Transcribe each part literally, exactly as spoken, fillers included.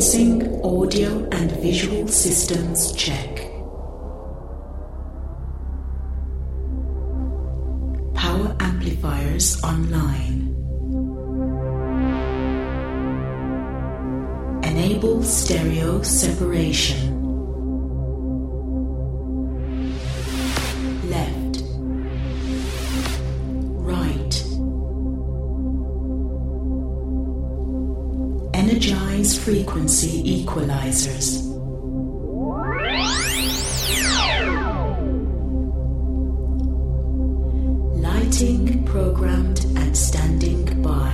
Commencing audio and visual systems check. Power amplifiers online. Enable stereo separation. Left. Right. Energize frequency equalizers. Lighting programmed and standing by.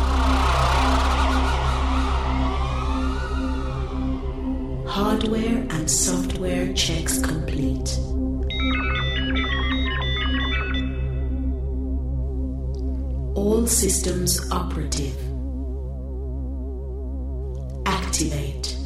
Hardware and software checks complete. All systems operative. Activate.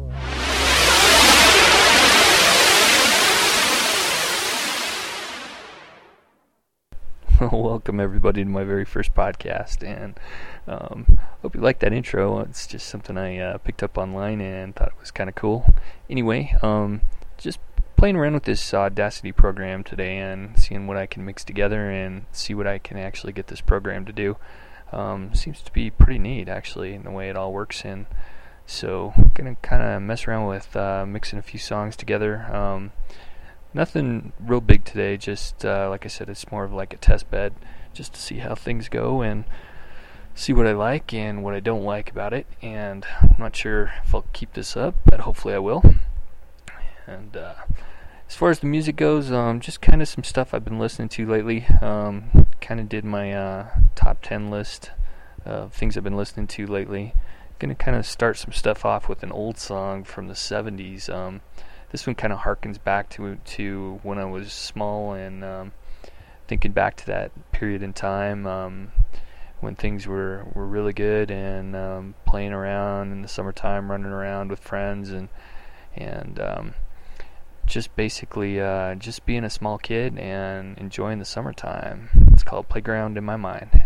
Welcome everybody to my very first podcast, and um, hope you like that intro. It's just something I uh, picked up online and thought it was kind of cool. Anyway, um, just playing around with this Audacity program today and seeing what I can mix together and see what I can actually get this program to do. Um, seems to be pretty neat actually in the way it all works in. So I'm gonna kind of mess around with uh, mixing a few songs together. Um, Nothing real big today, just uh, like I said, it's more of like a test bed, just to see how things go and see what I like and what I don't like about it. And I'm not sure if I'll keep this up, but hopefully I will. And uh, as far as the music goes, um, just kind of some stuff I've been listening to lately. Um, kind of did my uh, top ten list of things I've been listening to lately. Going to kind of start some stuff off with an old song from the seventies. Um, This one kind of harkens back to to when I was small and um, thinking back to that period in time um, when things were, were really good and um, playing around in the summertime, running around with friends and and um, just basically uh, just being a small kid and enjoying the summertime. It's called Playground in My Mind.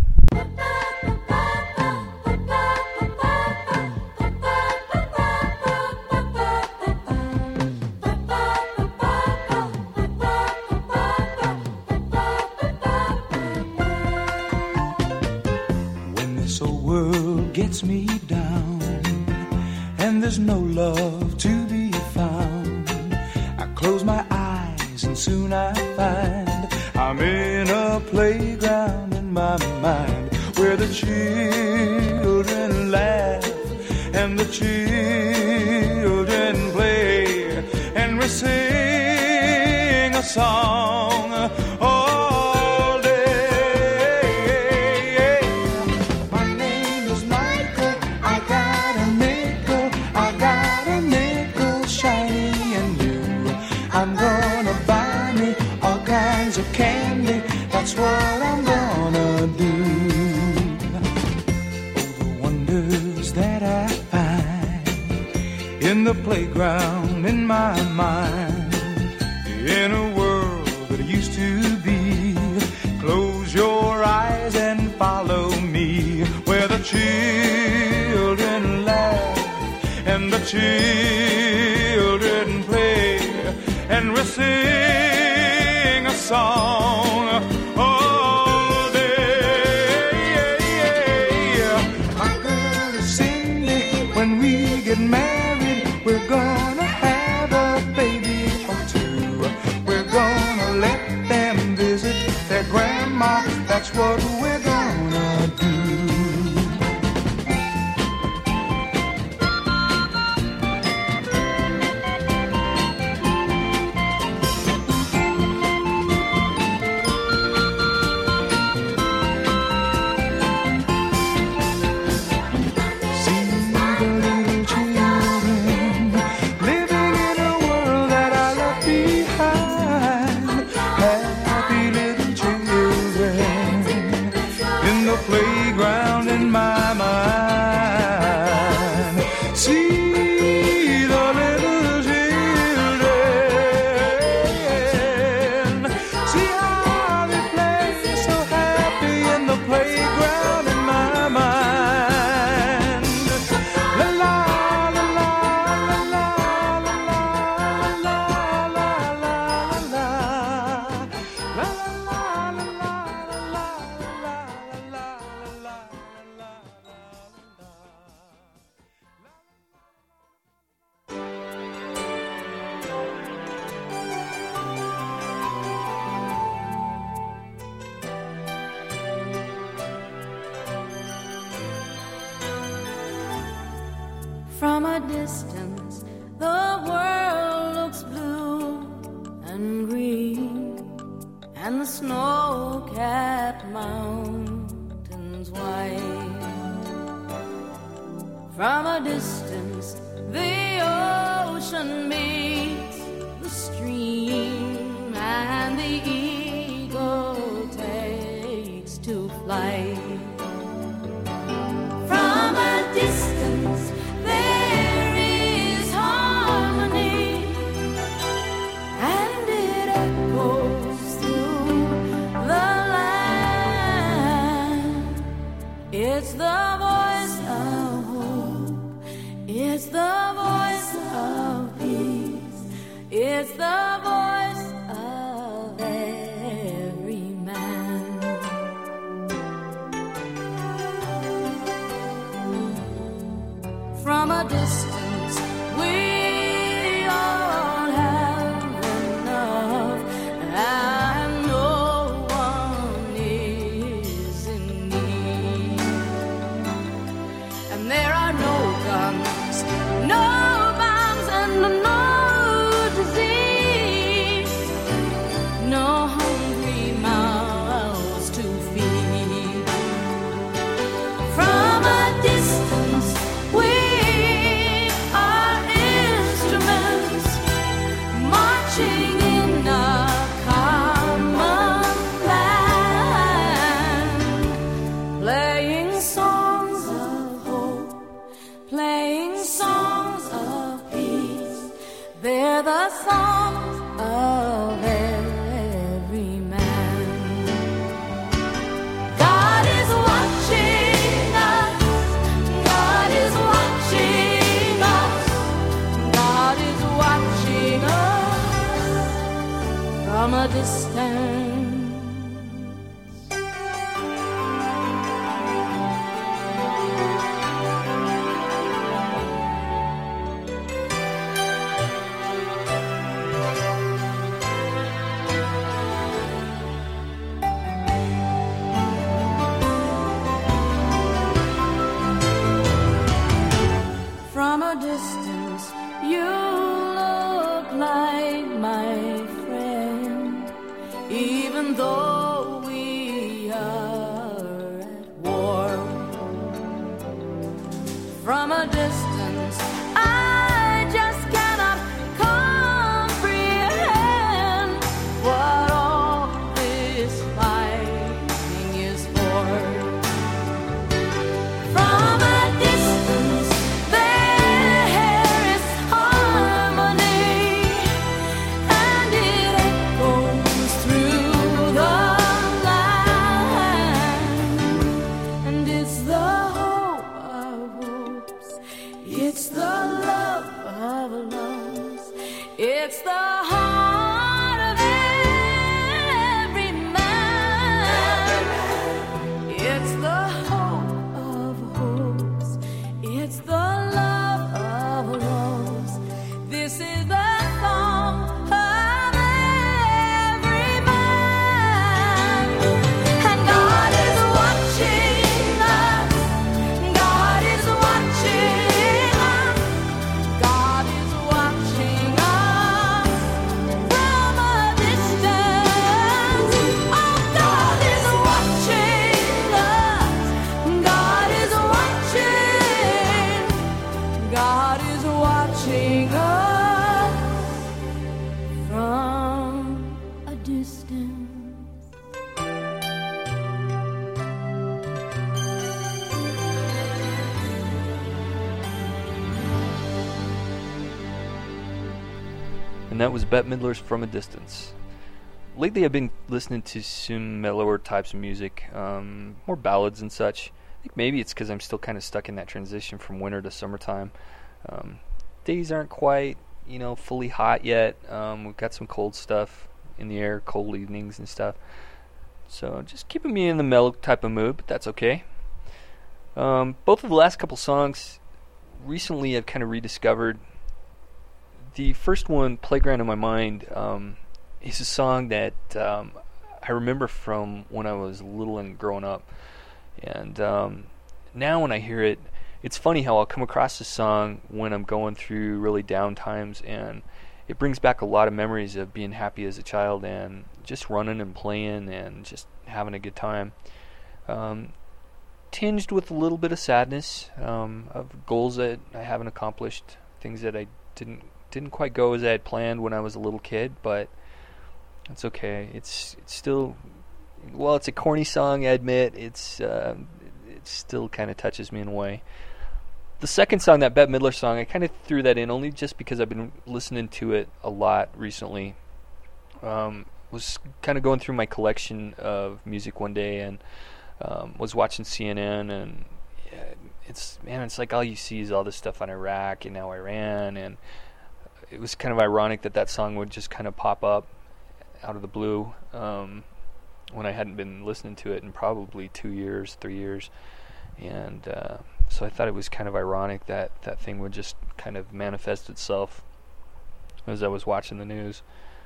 Gets me down, and there's no love to be found. I close my eyes and soon I find I'm in a playground in my mind, where the children laugh and the children play, and we sing a song all day. I'm gonna buy me all kinds of candy, that's what I'm gonna do. Oh, the wonders that I find in the playground in my mind, in a world that used to be. Close your eyes and follow me, where the children laugh and the children play, and we sing a song all day. My girl is Cindy, when we get married, we're gonna have a baby or two. We're gonna let them visit their grandma, that's what we're gonna do. distance, the world looks blue and green, and the snow-capped mountains white. From a distance, the ocean meets the stream, and the eagle takes to flight. From a distance, there is harmony, and it echoes through the land. It's the voice of hope, it's the voice of peace, it's the voice of every man. From a distance, we all have enough, and no one is in need. And there are no guns, no bombs, and no disease, no hungry mouths to feed. From a distance, we are instruments marching in a common land, playing songs of hope, playing songs of peace. They're the songs of every man. God is watching us, God is watching us, God is watching us from a distance. From a distance, you look like my friend, even though we are at war. From a distance, I just cannot comprehend what all this fighting is for. From a distance, there is harmony, and it echoes through the land. And it's the hope of hopes, it's the love of loves, it's the heart of every man. It's the hope of hopes, it's the love of loves. This is the song of every man. And God is watching us, God is watching us, God is watching us from a distance. Oh, God is watching us, God is watching, God is watching us from a distance. And that was Bette Midler's From a Distance. Lately I've been listening to some mellower types of music, um, more ballads and such. I think maybe it's because I'm still kind of stuck in that transition from winter to summertime. Um, days aren't quite, you know, fully hot yet. Um, we've got some cold stuff in the air, cold evenings and stuff. So just keeping me in the mellow type of mood, but that's okay. Um, both of the last couple songs, recently I've kind of rediscovered. The first one, Playground in My Mind, um, is a song that um, I remember from when I was little and growing up. And um, now when I hear it, it's funny how I'll come across this song when I'm going through really down times, and it brings back a lot of memories of being happy as a child and just running and playing and just having a good time. Um, tinged with a little bit of sadness um, of goals that I haven't accomplished, things that I didn't didn't quite go as I had planned when I was a little kid, but it's okay. It's it's still, well, it's a corny song, I admit. It's uh, it still kind of touches me in a way. The second song, that Bette Midler song, I kind of threw that in only just because I've been listening to it a lot recently. Um, was kind of going through my collection of music one day and um, was watching C N N, and yeah, it's man, it's like all you see is all this stuff on Iraq and now Iran, and it was kind of ironic that that song would just kind of pop up out of the blue um, when I hadn't been listening to it in probably two years, three years, and uh, so I thought it was kind of ironic that that thing would just kind of manifest itself as I was watching the news.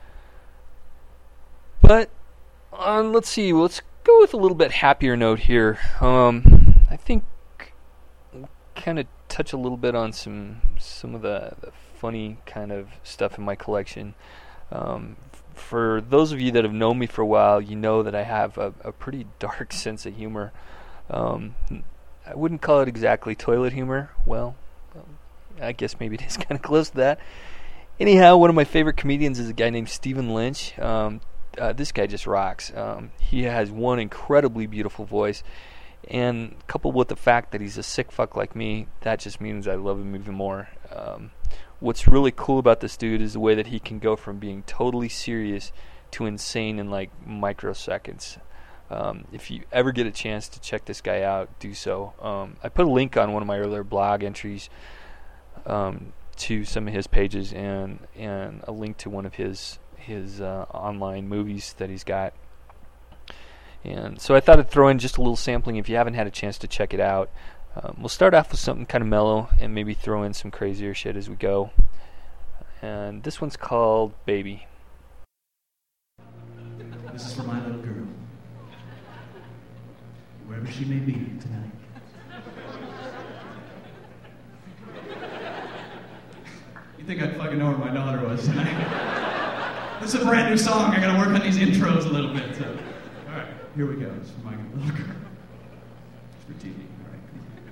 But um, let's see, let's go with a little bit happier note here. Um, I think we'll kind of touch a little bit on some some of the, the funny kind of stuff in my collection. Um, for those of you that have known me for a while, you know that I have a, a pretty dark sense of humor. Um, I wouldn't call it exactly toilet humor. Well, I guess maybe it is kind of close to that. Anyhow, one of my favorite comedians is a guy named Stephen Lynch. Um, uh, this guy just rocks. Um, he has one incredibly beautiful voice, and coupled with the fact that he's a sick fuck like me, that just means I love him even more. Um, what's really cool about this dude is the way that he can go from being totally serious to insane in like microseconds. Um, if you ever get a chance to check this guy out, do so. Um, I put a link on one of my earlier blog entries um, to some of his pages, and and a link to one of his his uh, online movies that he's got. And so I thought I'd throw in just a little sampling if you haven't had a chance to check it out. Um, we'll start off with something kind of mellow and maybe throw in some crazier shit as we go. And this one's called Baby. This is for my little girl, wherever she may be tonight. You think I'd fucking know where my daughter was tonight? This is a brand new song. I gotta work on these intros a little bit. So. All right, here we go. This is for my little girl. It's for T V. All right.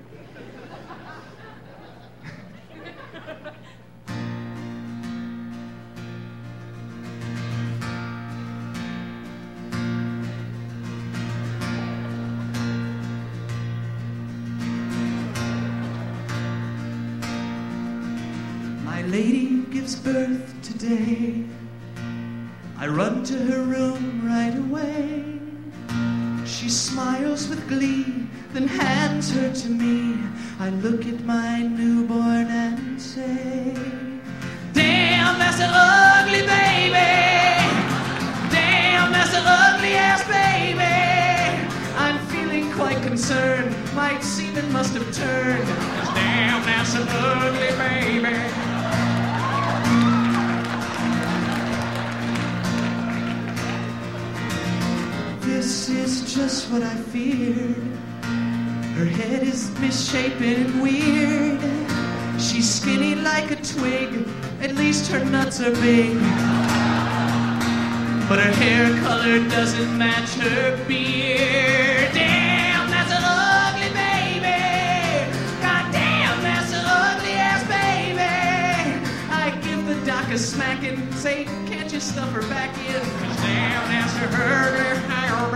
My lady gives birth today. I run to her room right away. She smiles with glee, then hands her to me. I look at my newborn and say, damn, that's an ugly baby. Damn, that's an ugly ass baby. I'm feeling quite concerned. My semen must have turned. Damn, that's an ugly baby. This is just what I feared. Her head is misshapen and weird. She's skinny like a twig. At least her nuts are big. But her hair color doesn't match her beard. Damn, that's an ugly baby. God damn, that's an ugly ass baby. I give the doc a smack and say, can't you stuff her back in? 'Cause damn, that's her ugly hair.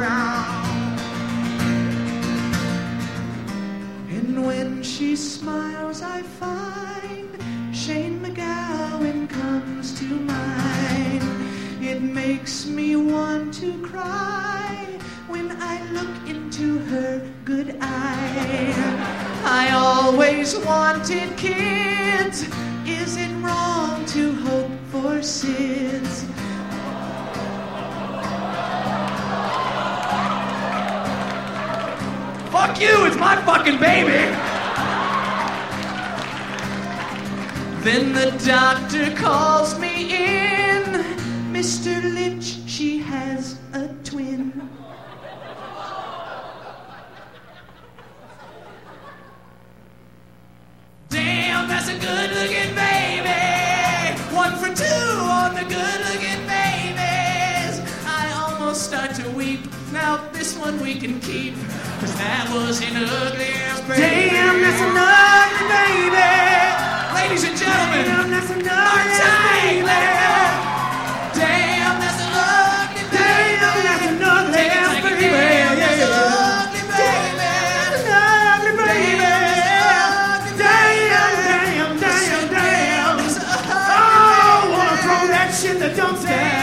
And when she smiles, I find Shane McGowan comes to mind. It makes me want to cry when I look into her good eye. I always wanted kids. Is it wrong to hope for SIDS? Fuck you, it's my fucking baby! Then the doctor calls me in. Mister Lynch, she has a twin. sleep. Now this one we can keep, cause that was an ugly ass baby. Damn, that's an ugly baby. Ladies and gentlemen, damn, that's an ugly baby. Damn, that's an ugly baby. Damn, that's an ugly ass baby. Damn, that's an ugly baby. That's an ugly baby. Damn, damn, damn, damn. Oh, wanna throw that shit in the dumpster.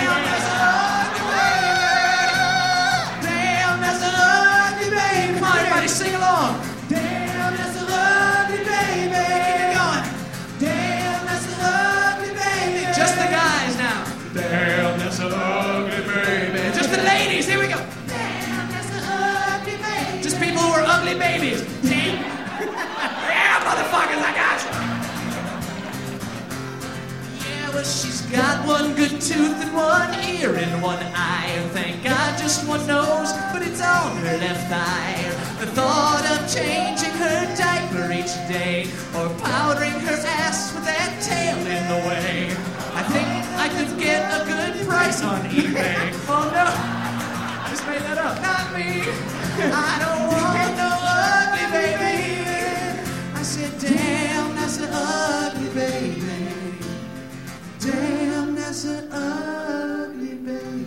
Sing along. Damn, that's a lovely baby. Keep it going. Damn, that's a lovely baby. Just the guys now. Damn, that's a ugly baby. Just the ladies. Here we go. Damn, that's a ugly baby. Just people who are ugly babies. Damn. Yeah, motherfuckers, I got you. Yeah, well, she's got one good tooth and one ear and one eye. And thank God, just one nose, but it's on her left eye. The thought of changing her diaper each day or powdering her ass with that tail in the way. I think I could get a good price on eBay. Oh no, I just made that up. Not me. I don't want no ugly baby. I said, damn, that's an ugly baby. Damn, that's an ugly baby.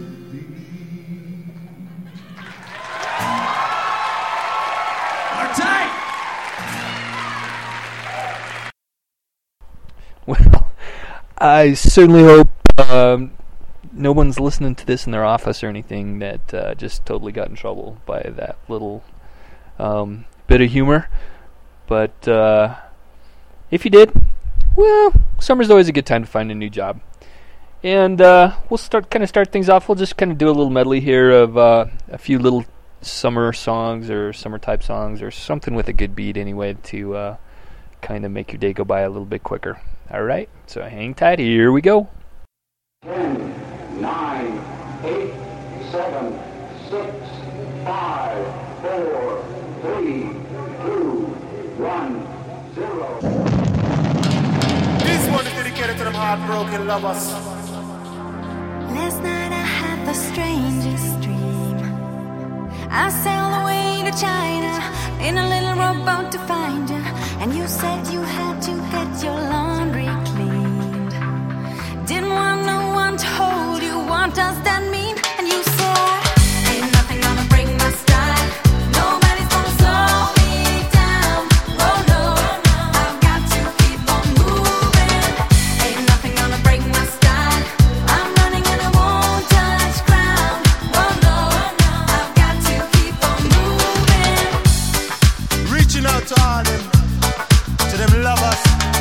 Well, I certainly hope um, no one's listening to this in their office or anything that uh, just totally got in trouble by that little um, bit of humor. But uh, if you did, well, summer's always a good time to find a new job. And uh, we'll start kind of start things off. We'll just kind of do a little medley here of uh, a few little summer songs or summer type songs or something with a good beat anyway to uh, kind of make your day go by a little bit quicker. All right, so hang tight. Here we go. Ten, nine, eight, seven, six, five, four, three, two, one, zero. This one is dedicated to them heartbroken lovers. Last night I had the strangest dream. I sailed away to China in a little rowboat to find you, and you said you had to get your laundry cleaned. Didn't want no one to hold you. What does that mean? And you said, ain't nothing gonna break my style. Nobody's gonna slow me down. Oh no, I've got to keep on moving. Ain't nothing gonna break my style. I'm running and I won't touch ground. Oh no, I've got to keep on moving. Reaching out to all them, to them lovers.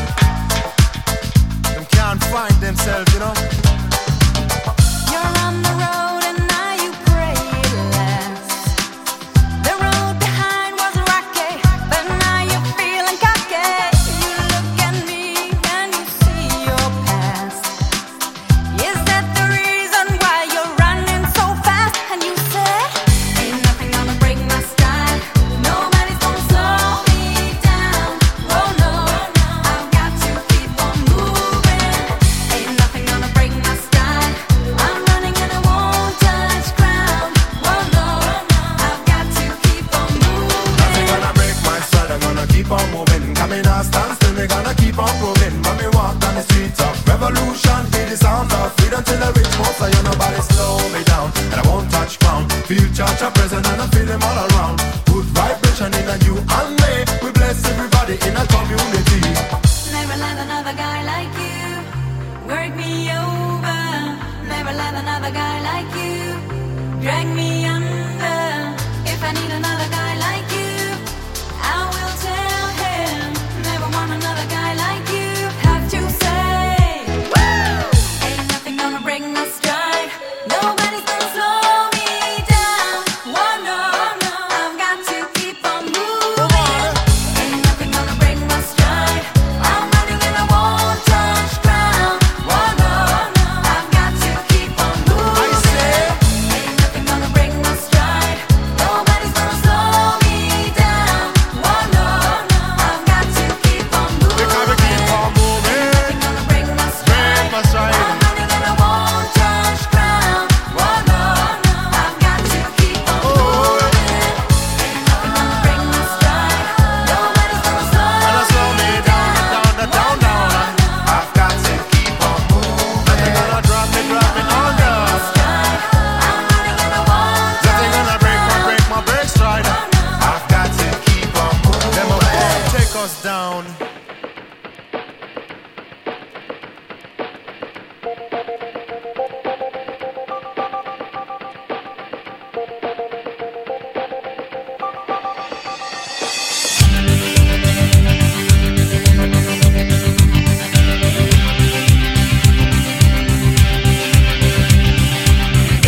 Them can't find themselves, you know. You're on the road and now you pray it lasts. The road behind was rocky, but now you're feeling cocky. You look at me and you see your past. Is that the reason why you're running so fast? And you said, ain't nothing gonna break my style. Nobody's gonna slow me down. Oh no, I've got to keep on moving. Ain't nothing gonna break my style. I'm running and I won't touch ground. Oh no, I've got to keep on moving. Nothing gonna break my stride, I'm gonna keep on moving. Coming not stand still, me gonna keep on proving. When me walk down the streets of revolution, feel the sound of freedom till I reach most. So you nobody slow me down, and I won't touch ground. Feel charge of present and I feel them all around. Good vibration in a you and me. We bless everybody in a community. Never let another guy like you work me over. Never let another guy like you drag me under. If I need another guy like you, I will tell him. Never want another guy like you. Have to say, woo! Ain't nothing gonna break my stride. Nobody's gonna slow me down. Oh no, I've got to keep on moving. Ain't nothing gonna break my stride. I'm running and I won't touch ground. Oh no, I've got to keep on moving. I say, Ain't nothing gonna break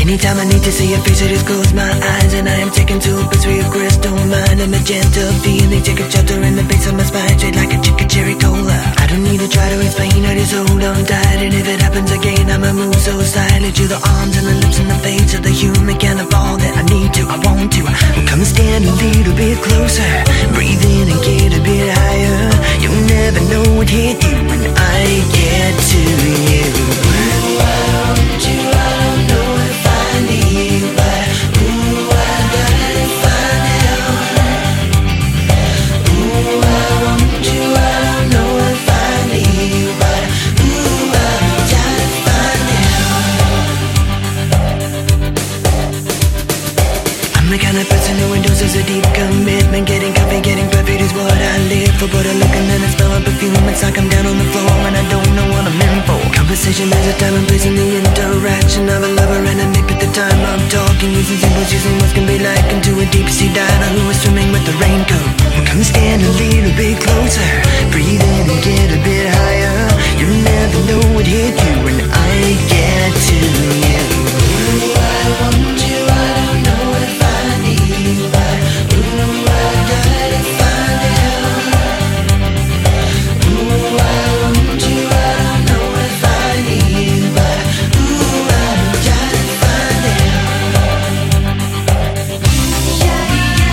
Anytime I need to see your face, I just close my eyes, and I am taken to a place where your crystal mind and magenta feeling take a shelter in the base of my spine, straight like a chicken cherry cola. I don't need to try to explain, I just hold on tight, and if it happens again, I'ma move so silently to the arms and the lips and the face of the human kind of all that I need to, I want to. Come and stand a little bit closer, breathe in and get a bit higher. You'll never know what hit you when I get to you. Ooh, I want you, I don't know if I need you, but ooh, I gotta find out. Ooh, I want you, I don't know if I need you, but ooh, I gotta find out. I'm the kind of person who endorses a deep commitment. Getting coffee, getting perfect is what I live for. But I look and then I smell a perfume, it's like I'm down on the floor and I don't know what I'm in for. Conversation is a time and place in the interaction of a lover and a nip at the time I'm talking. Using symbols, using what can be likened to a deep sea diver who is swimming with the raincoat. Come stand a little bit closer, breathe in and get a bit higher. You'll never know what hit you when I get to you. Ooh, I want you, I don't know if I need you, but ooh, I gotta find out. Ooh, I want you, I don't know if I need you, but ooh, I gotta find out. Yeah,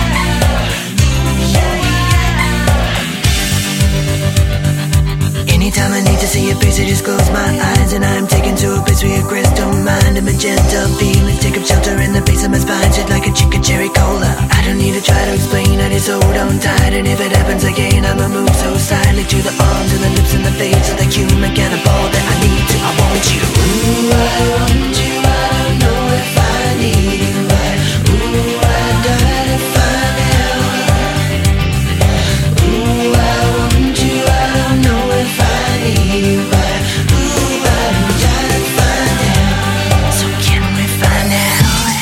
yeah. Anytime I need to see your face, I just close my eyes, and I'm taken to a place where your crystal mind and magenta feelings take up shelter in the base of my spine, shit like a chicken cherry cola. I don't need to try to explain, I just hold on tight, and if it happens again, I'ma move so silently to the arms and the lips and the face of the human kind of all that I need to, I want you. Ooh, I want you, I don't know if I need you, but ooh, I gotta find out. Ooh, I want you, I don't know if I need you, but ooh, I gotta find out. So can we find out?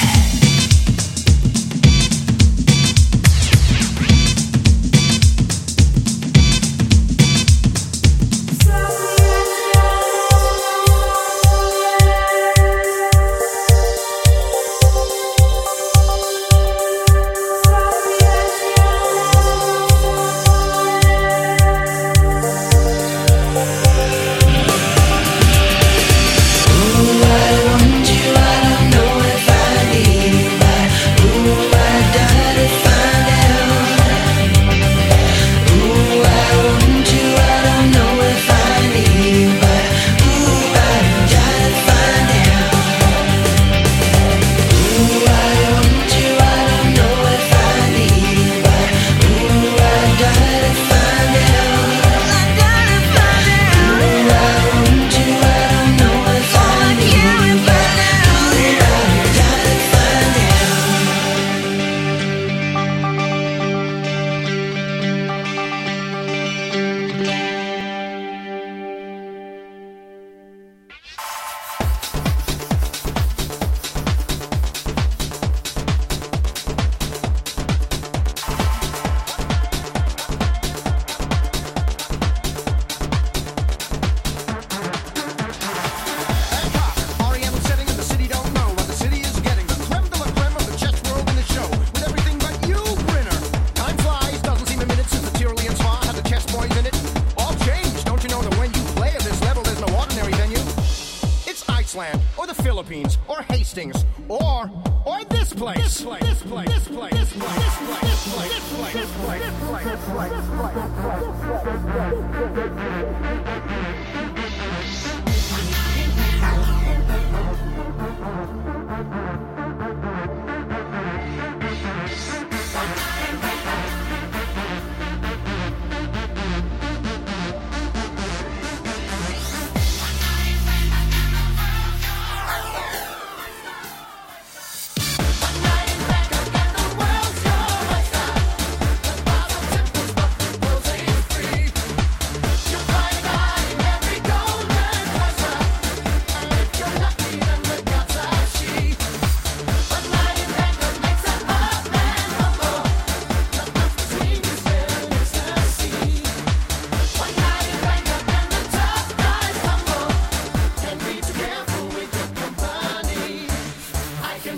or the Philippines, or Hastings, or or this place. This place. This place. This place. This place. This place. This place. This place. This place. This place. This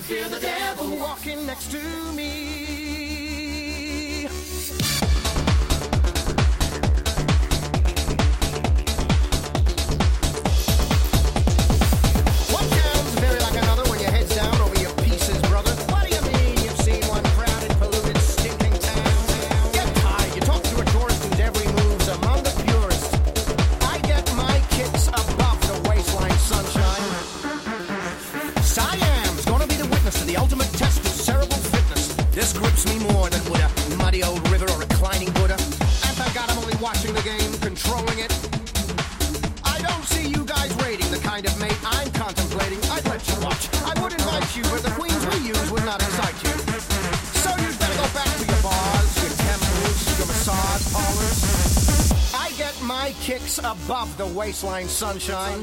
feel the devil walking next to me. One town's very like another when your head's down over your pieces, brother. What do you mean you've seen one crowded, polluted, stinking town? Get tired, you talk to a tourist whose every move's among the purest. I get my kicks above the waistline, sunshine. Siam's gonna be the witness to the ultimate test of cerebral fitness. This grips me more than would a muddy old river or reclining Buddha. And thank God I'm only watching the game, controlling it. I don't see you guys rating the kind of mate I'm contemplating. I'd let you watch. I would invite you, but the queens we use would not excite you. So you'd better go back to your bars, your temples, your massage parlors. I get my kicks above the waistline, sunshine.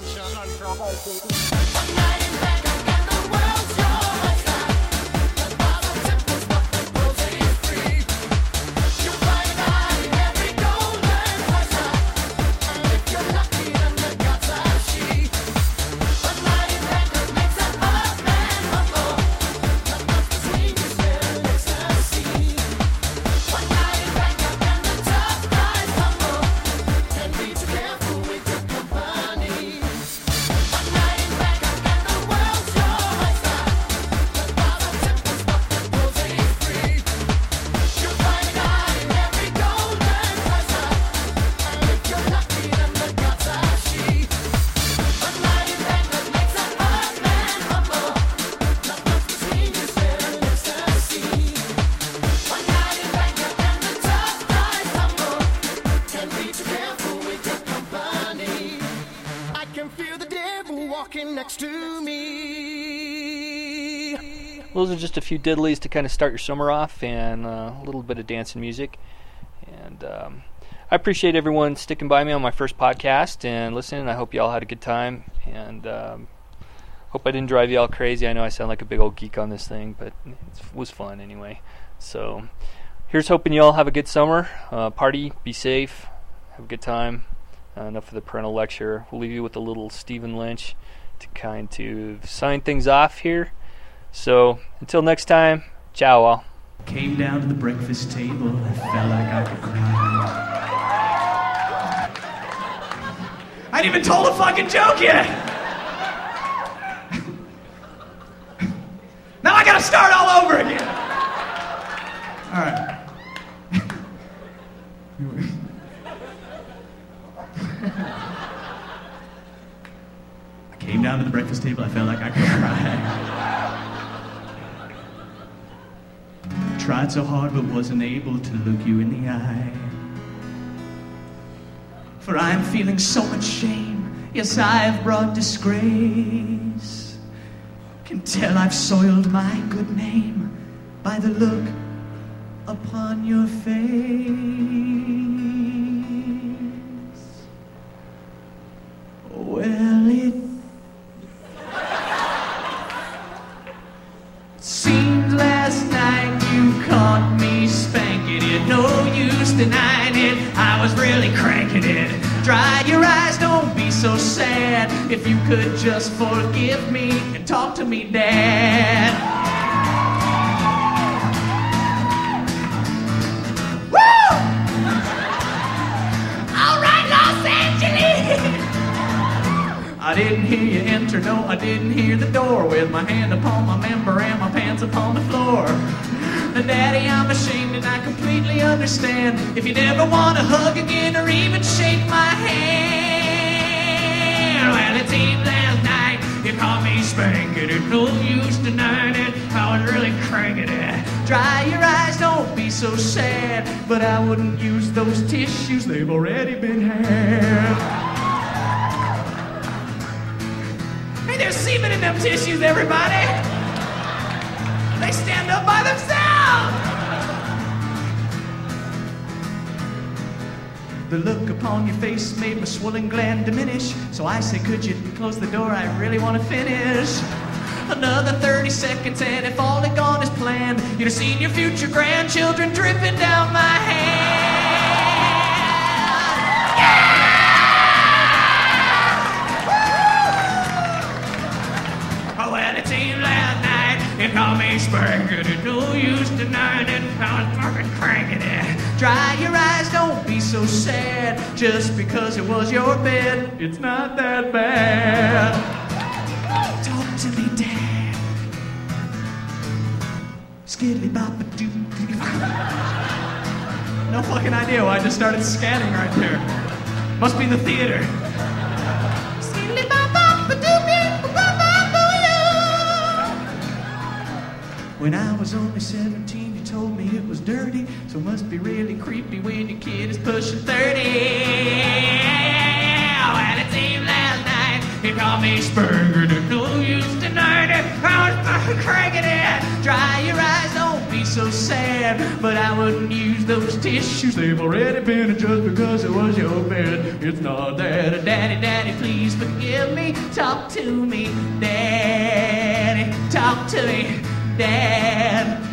Those are just a few diddlies to kind of start your summer off, and uh, a little bit of dancing music. And um, I appreciate everyone sticking by me on my first podcast and listening. I hope you all had a good time, and um, hope I didn't drive you all crazy. I know I sound like a big old geek on this thing, but it was fun anyway. So here's hoping you all have a good summer. Uh, party, be safe, have a good time. Uh, enough of the parental lecture. We'll leave you with a little Stephen Lynch to kind of sign things off here. So, until next time, ciao all. Came down to the breakfast table and felt like I could cry. I ain't even told a fucking joke yet! Now I gotta start all over again! Alright. I came down to the breakfast table, I felt like I could cry. Tried so hard but wasn't able to look you in the eye. For I am feeling so much shame. Yes, I have brought disgrace. Can tell I've soiled my good name by the look upon your face. Well, it seemed last night you caught me spanking it. No use denying it, I was really cranking it. Dry your eyes, don't be so sad. If you could just forgive me and talk to me, Dad. Woo! All right, Los Angeles! I didn't hear you enter, no, I didn't hear the door. With my hand upon my member and my pants upon the floor. And Daddy, I'm ashamed and I completely understand if you never want to hug again or even shake my hand. Well, it seemed last night you caught me spanking it. No use denying it, I was really cranking it. Dry your eyes, don't be so sad. But I wouldn't use those tissues, they've already been had. Hey, there's semen in them tissues, everybody. They stand up by themselves. The look upon your face made my swollen gland diminish. So I say, could you close the door? I really want to finish. Another thirty seconds, and if all had gone as planned, you'd have seen your future grandchildren dripping down my hand. Yeah! Oh, well, it seemed last night You call me spanking it, no use denying it. I was fucking cranking it. Dry your eyes, don't be so sad. Just because it was your bed, it's not that bad. Talk to me, Dad. Skiddly boppa doo. No fucking idea why I just started scanning right there. Must be the theater. When I was only seventeen, you told me it was dirty, so it must be really creepy when your kid is pushing thirty. Well, it seemed last night you called me spurging it, no use denying it. I was fucking cranking it. Dry your eyes, don't be so sad, but I wouldn't use those tissues. They've already been adjusted because it was your bed. It's not that. Daddy, Daddy, please forgive me. Talk to me, Daddy. Talk to me, Dad.